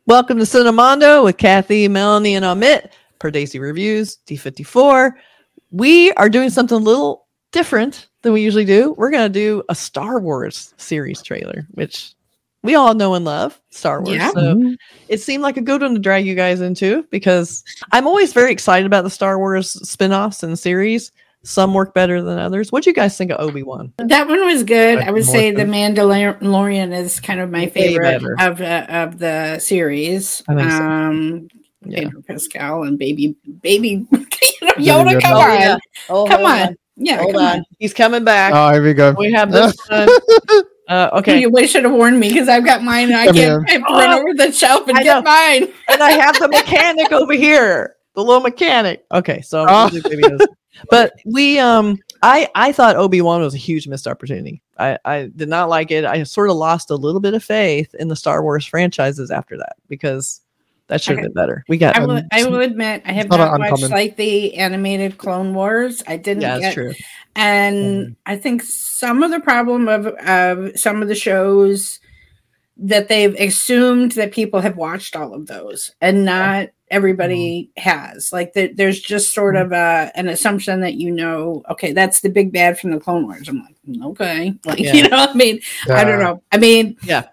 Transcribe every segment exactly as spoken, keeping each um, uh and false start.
Welcome to Cinemondo with Kathy, Melanie, and Amit per Daisy Reviews, D fifty-four. We are doing something a little different than we usually do. We're going to do a Star Wars series trailer, which we all know and love, Star Wars. Yeah. So Mm-hmm. it seemed like a good one to drag you guys into because I'm always very excited about the Star Wars spin-offs and series. Some work better than others. What do you guys think of Obi-Wan? That one was good. I would say The More Mandalorian is kind of my Way favorite better. of uh, of the series. I think so. Um, Yeah. Pedro Pascal and baby baby Yoda. Yoda. Come Oh, on, yeah. Oh, come hold on, yeah, Hold come on. on. He's coming back. Oh, here we go. We have this one. Uh, okay. You wish should have warned me because I've got mine and I Come can't here. I have to run over the shelf and I get know. mine. And I have the mechanic over here, the little mechanic. Okay, so Oh. but we um I I thought Obi-Wan was a huge missed opportunity. I I did not like it. I sort of lost a little bit of faith in the Star Wars franchises after that because that should have Okay. been better. We got I will. Um, I will admit I have not not uncommon. watched like the animated Clone Wars. I didn't. yeah, get, that's true. And Mm. I think some of the problem of, of some of the shows that they've assumed that people have watched all of those and not everybody has. Like the, there's just sort of a, an assumption that, you know, okay, that's the big bad from the Clone Wars. I'm like, okay. Like, Yeah. you know, I mean, I don't Uh, know. I mean, Yeah.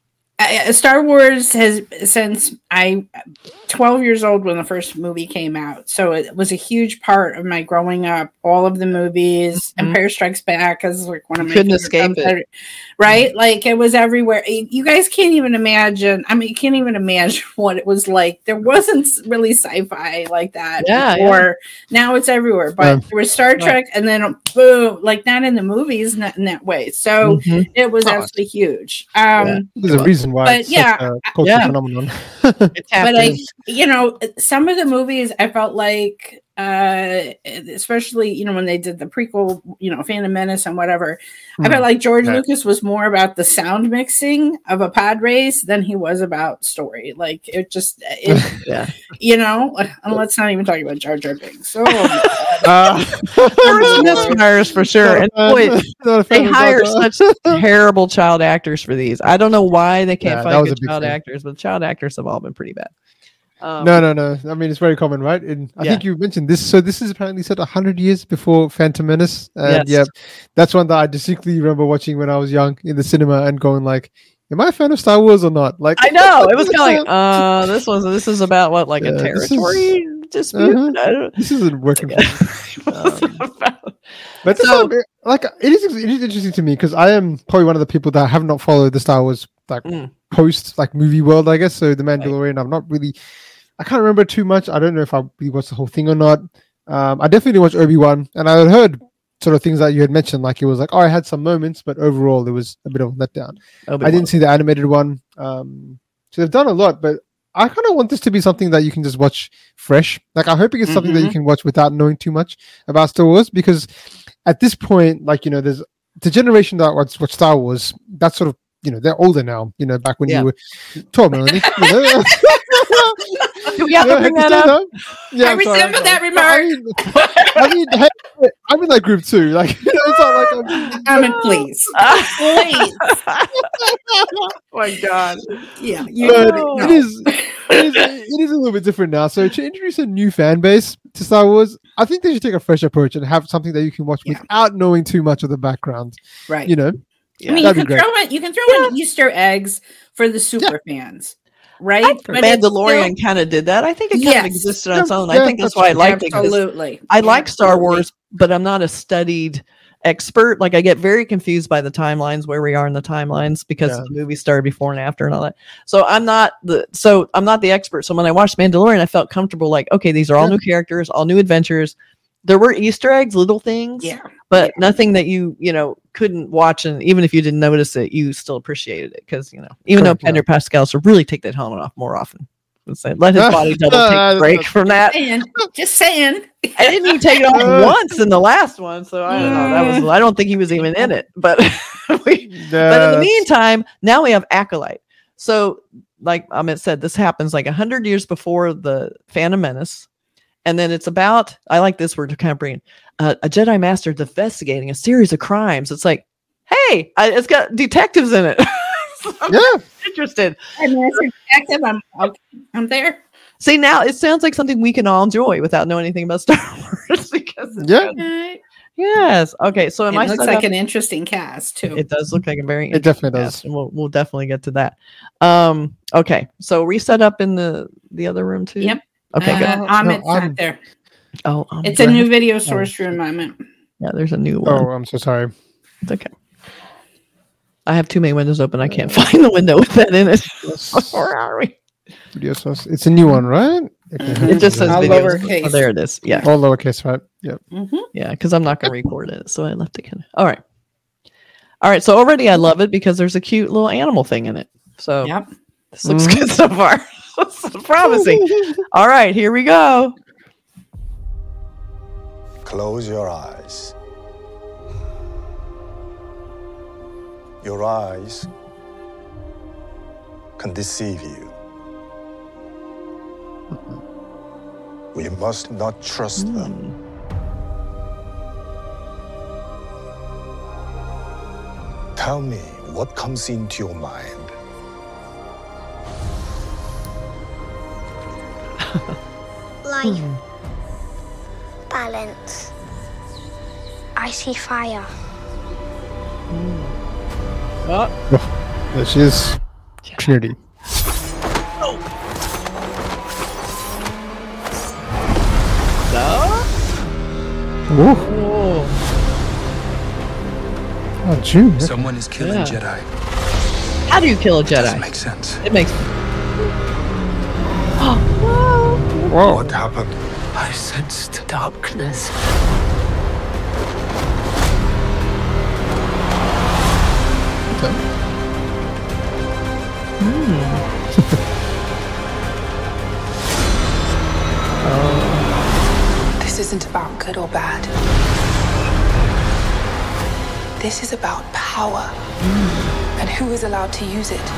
I, Star Wars has since I twelve years old when the first movie came out, so it was a huge part of my growing up. All of the movies, Mhm. Empire Strikes Back is like one of my Couldn't favorite escape films, it. right? Like it was everywhere. You guys can't even imagine. I mean, you can't even imagine what it was like. There wasn't really sci-fi like that Yeah, before. Now it's everywhere. But Yeah. there was Star Trek, and then boom, like not in the movies, not in that way. So Mhm. it was Oh. absolutely huge. Um, Yeah. There's a reason why But it's yeah, such a cultural yeah. phenomenon. It tapped but I, in. you know, some of the movies I felt like, uh, especially you know when they did the prequel, you know, Phantom Menace and whatever, I Hmm. felt like George Right. Lucas was more about the sound mixing of a pod race than he was about story. Like it just, it, Yeah. you know, and let's not even talk about Jar Jar Binks. So Uh, There was misfires for sure. And boy, Not a they fan of hire Jar Jar. such terrible child actors for these. I don't know why they can't Yeah, that find was a good big child thing. actors, but child actors have all been pretty bad. Um, No, no, no. I mean, it's very common, right? And I Yeah. think you mentioned this. So this is apparently set one hundred years before Phantom Menace. And Yes. yeah, that's one that I distinctly remember watching when I was young in the cinema and going like, am I a fan of Star Wars or not? Like, I know it was kind of like, uh, this was this is about what like Yeah, a this is- territory dispute. Uh-huh. I don't. this isn't working. for me. What's it about? But this So- is, like, it is it is interesting to me because I am probably one of the people that have not followed the Star Wars like Mm. post like movie world, I guess. So the Mandalorian, I've not really, I can't remember too much. I don't know if I really watched the whole thing or not. Um, I definitely watched Obi-Wan, and I had heard sort of things that you had mentioned, like it was like, oh, I had some moments, but overall it was a bit of a letdown. Obi-Wan. I didn't see the animated one. Um, so they've done a lot, but I kind of want this to be something that you can just watch fresh. Like I'm hoping it's something that you Mhm. can watch without knowing too much about Star Wars, because at this point, like, you know, there's the generation that watch, watch Star Wars, that's sort of, you know, they're older now, you know, back when Yeah. you were twelve, Melanie. You know? Do we have to Yeah, bring you that stand up? up. Yeah, I I'm sorry, remember I'm that sorry. remark. I mean, I mean, hey, I'm in that group too. Like, you know, it's not like I'm, I mean, please, please, Oh my god. yeah, you but know. it is, it is it is a little bit different now. So to introduce a new fan base to Star Wars, I think they should take a fresh approach and have something that you can watch Yeah. without knowing too much of the background. right. You know, I mean, you that'd be can great. throw in you can throw in Easter eggs for the super fans, right? But it's Mandalorian kind of did that. I think it kind Yes. of existed on its own. Yeah, I think that's that's why I true. liked it. 'cause absolutely. I like Star Absolutely. Wars, but I'm not a studied expert. Like I get very confused by the timelines, where we are in the timelines, because Yeah. the movie started before and after and all that. So I'm not the so I'm not the expert. So when I watched Mandalorian, I felt comfortable. Like, okay, these are all Yeah. new characters, all new adventures. There were Easter eggs, little things, Yeah. but nothing that you you know couldn't watch, and even if you didn't notice it, you still appreciated it because you know even Correct, though Pedro Pascal should really take that helmet off more often. Let's say, let his body double take a break from that. Saying, just saying. I didn't even take it off Uh. once in the last one, so I don't know. That was I don't think he was even in it. But we, but in the Yes. meantime, now we have Acolyte. So, like Amit said, this happens like a hundred years before the Phantom Menace, and then it's about I like this word to kind of bring uh, a Jedi Master investigating a series of crimes. It's like, hey, I, it's got detectives in it. I'm Yeah. interested. And as a detective, I'm okay, I'm there. See, now it sounds like something we can all enjoy without knowing anything about Star Wars. Because it's Yeah. Right. yes. Okay. So am It I looks set like up? an interesting cast too. It does look like a very It definitely interesting does. cast, and we'll we'll definitely get to that. Um. Okay. So we set up in the the other room too. Yep. Okay. good. uh, No, Amit's I'm- not there. Oh, um, It's do a I new have- video source room, Amit. Yeah, there's a new one. Oh, I'm so sorry. It's okay. I have too many windows open. I can't find the window with that in it. Where are we? Video source. It's a new one, right? Okay. Mhm. It just says All videos. lowercase. Oh, there it is. Yeah. all lowercase, right? Yep. Mm-hmm. Yeah, because I'm not going to record it. So I left it kind of. All right. All right. So already I love it because there's a cute little animal thing in it. So Yep. this looks Mhm. good so far. This is promising. All right. Here we go. Close your eyes. Your eyes can deceive you. We must not trust them. Tell me what comes into your mind. Life. Balance. I see fire. Oh, There she is. Trinity. no. Ooh. Oh. Oh, June. Someone is killing Yeah. Jedi. How do you kill a Doesn't Jedi? make sense. It makes. Whoa. What happened? I sensed darkness. This isn't about good or bad. This is about power and who is allowed to use it.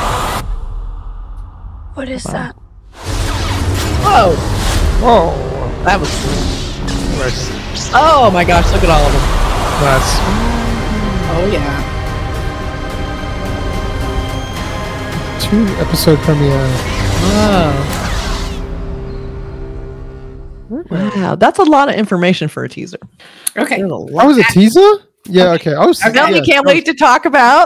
What is that? Whoa. Whoa. That was Nice. Oh my gosh, look at all of them. Nice. Oh yeah. Two episode premiere. Wow. Wow, that's a lot of information for a teaser. Okay. There's a lot. That was a teaser? Yeah, okay. I was Okay. Now yeah, we can't that wait to talk about.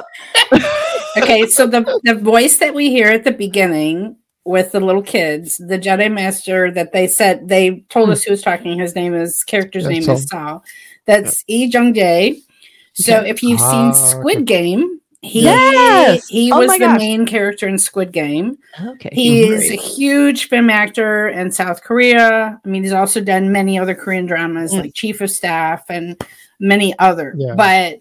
Okay. So the the voice that we hear at the beginning with the little kids, the Jedi Master that they said they told us who was talking. His name is character's Yeah, name Saul. is Saul. That's E. Jung Jae. So if you've Ah, seen Squid okay. Game, he Yes! he Oh was my the gosh. main character in Squid Game. Okay. He's a great. huge film actor in South Korea. I mean, he's also done many other Korean dramas Mm. like Chief of Staff and many other. Yeah. But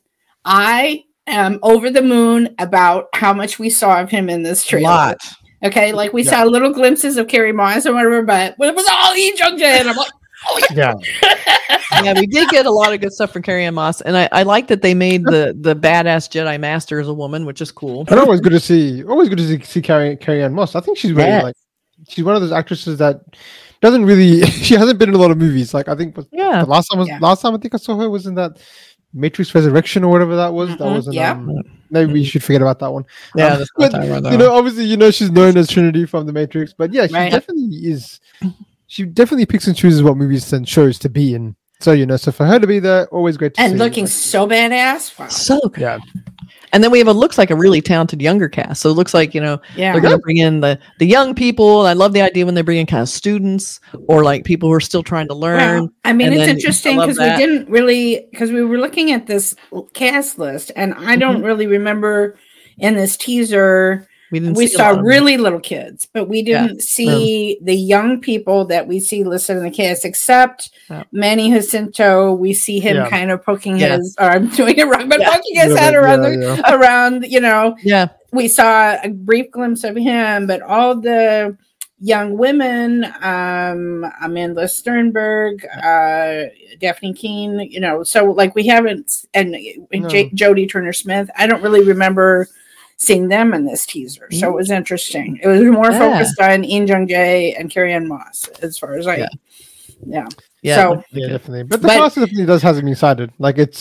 I am over the moon about how much we saw of him in this a trailer. lot. Okay, like we Yeah. saw little glimpses of Carrie Moss or whatever, but it was all Lee Jung Jae, and I'm like, oh yeah. Yeah. Yeah, we did get a lot of good stuff from Carrie Ann Moss, and I, I like that they made the the badass Jedi Master as a woman, which is cool. But always good to see. Always good to see, see Carrie Carrie Ann Moss. I think she's really Yes. like. She's one of those actresses that doesn't really. She hasn't been in a lot of movies. Like I think was, Yeah. the last time was Yeah. last time I think I saw her was in that Matrix Resurrection or whatever that was. That Mhm, wasn't. yeah. Um, maybe we should forget about that one. Yeah, Um, that's but, not time right you know, obviously, you know, she's known as Trinity from the Matrix, but yeah, she Right. definitely is. She definitely picks and chooses what movies and shows to be in. So you know, so for her to be there, always great to see. And looking Like, so badass. Wow. so good. yeah, And then we have a looks like a really talented younger cast. So it looks like, you know, Yeah. they're going to bring in the the young people. And I love the idea when they bring in kind of students or like people who are still trying to learn. Well, I mean, And it's then interesting I love because we that. didn't really because we were looking at this cast list, and I don't Mm-hmm. really remember in this teaser. We didn't. We see a saw lot of them. really little kids, but we Yeah. didn't see the young people that we see listed in the cast, except Yeah. Manny Jacinto. We see him Yeah. kind of poking Yeah. his, or I'm doing it wrong, but Yeah. poking his Yeah, head yeah, around the, yeah. around, you know, Yeah. we saw a brief glimpse of him, but all the young women, um, Amanda Sternberg, uh, Daphne Keene, you know, so like we haven't, and, and No. J- Jodie Turner Smith, I don't really remember seeing them in this teaser. So it was interesting. It was more Yeah. focused on In Jung Jae and Carrie Ann Moss, as far as I, Yeah. yeah. Yeah. So, yeah, definitely. But the But- cast definitely does has me excited. Like it's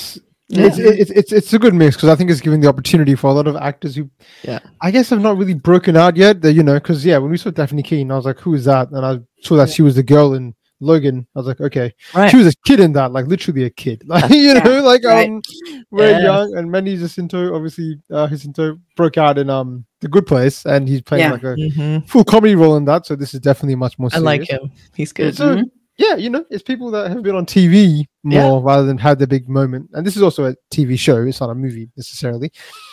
Yeah. It's, it's it's it's a good mix because I think it's giving the opportunity for a lot of actors who, Yeah. I guess have not really broken out yet. That, you know, because yeah, when we saw Daphne Keane, I was like, who is that? And I saw that she was the girl in Logan. I was like, okay, Right. she was a kid in that, like literally a kid, like you Yeah, know, like right. um, very Yes. young. And Manny Jacinto, obviously, uh, Jacinto broke out in um The Good Place, and he's playing Yeah. like a Mhm. full comedy role in that. So this is definitely much more. I Serious. like him. He's good. So Mhm. yeah, you know, it's people that have been on T V more rather than had the big moment. And this is also a T V show; it's not a movie necessarily.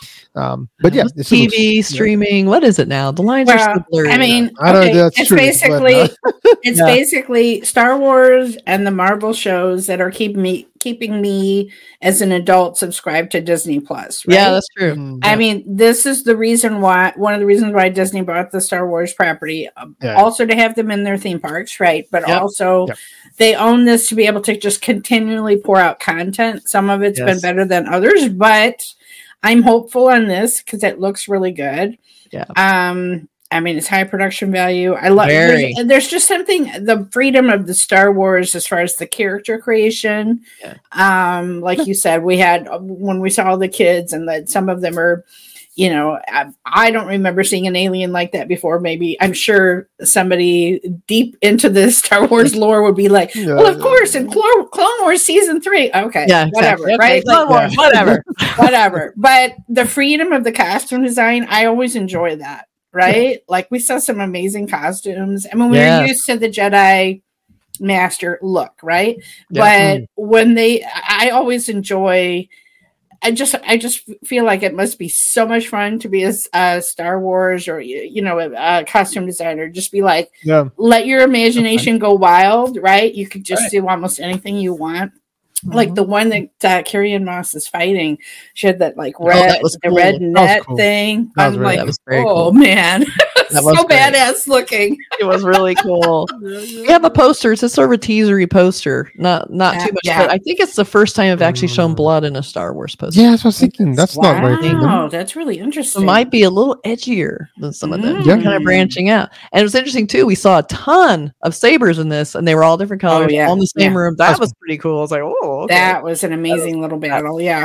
Um, but yeah, it still T looks- V yeah. streaming. What is it now? The lines are Well, so blurry. I mean, I don't okay, know, that's it's true, it's blurred basically now. it's Yeah. basically Star Wars and the Marvel shows that are keep me keeping me as an adult subscribed to Disney Plus. Right? yeah, that's true. Mm, I mean, this is the reason why one of the reasons why Disney bought the Star Wars property, um, Yeah. also to have them in their theme parks, right? But Yep. also Yep. they own this to be able to just continually pour out content. Some of it's been Yes. better than others, but I'm hopeful on this because it looks really good. Yeah. Um, I mean, it's high production value. I love. Very. There's, there's just something the freedom of the Star Wars as far as the character creation. Yeah. Um, like you said, we had when we saw the kids, and that some of them are, you know, I, I don't remember seeing an alien like that before. Maybe I'm sure somebody deep into the Star Wars lore would be like, Yeah, well, of yeah. course, in Clone, Clone Wars season three. Okay, Yeah, whatever, exactly. Okay, right? Clone Like, Wars, whatever. whatever. But the freedom of the costume design, I always enjoy that, right? Like we saw some amazing costumes. I mean, we Yes. were used to the Jedi Master look, right? Yeah. But when they, I always enjoy. I just, I just feel like it must be so much fun to be a, a Star Wars or you know a, a costume designer. Just be like, yeah. let your imagination go wild, right? You could just Right. do almost anything you want. Mm-hmm. Like the one that uh, Carrie Ann Moss is fighting, she had that like Oh, red, that was the cool. red That was net cool. thing. That was I'm very- like, that was very oh cool. man, That was so great. badass looking. It was really cool. We have a poster. It's a sort of a teasery poster. Not not Uh, too much, yeah. but I think it's the first time I've actually shown blood in a Star Wars poster. Yeah, that's what I was thinking. That's not very Wow, common. that's really So interesting. it might be a little edgier than some of them. Mm. Yeah. Kind of branching out. And it was interesting too. We saw a ton of sabers in this, and they were all different colors, Oh, yeah. all in the same Yeah. room. That That's was pretty cool. I was like, oh, okay. That was an amazing little battle. Yeah.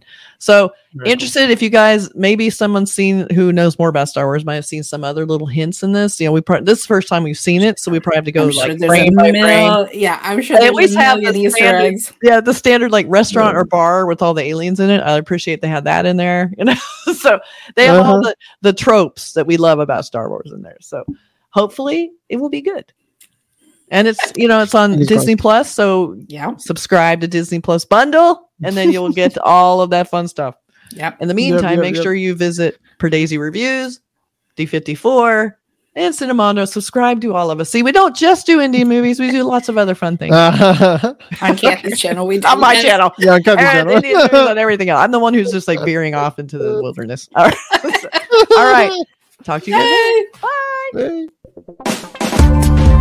So Very cool. interested if you guys, maybe someone's seen who knows more about Star Wars might have seen some other little hints in this. You know, we probably this is the first time we've seen it, so we probably have to go I'm sure like there's frame a by frame. mil- Yeah, I'm sure They there's always a have million the Easter standard, eggs. yeah, the standard like restaurant or bar with all the aliens in it. I appreciate they had that in there, you know. So they have all Uh-huh. the the tropes that we love about Star Wars in there. So hopefully it will be good. And it's you know it's on Fingers Disney Plus, so Yeah. subscribe to Disney Plus bundle, and then you'll get all of that fun stuff. Yep. In the meantime, yep, make yep. sure you visit Per Daisy Reviews, D fifty-four, and Cinemondo. Subscribe to all of us. See, we don't just do Indian movies; we do lots of other fun things Uh, On Kathy's channel, we on my do- channel. yeah, on Kathy's And channel. Indian movies and everything else. I'm the one who's just like veering off into the wilderness. All right, all right. Talk to you guys later. Bye. Hey.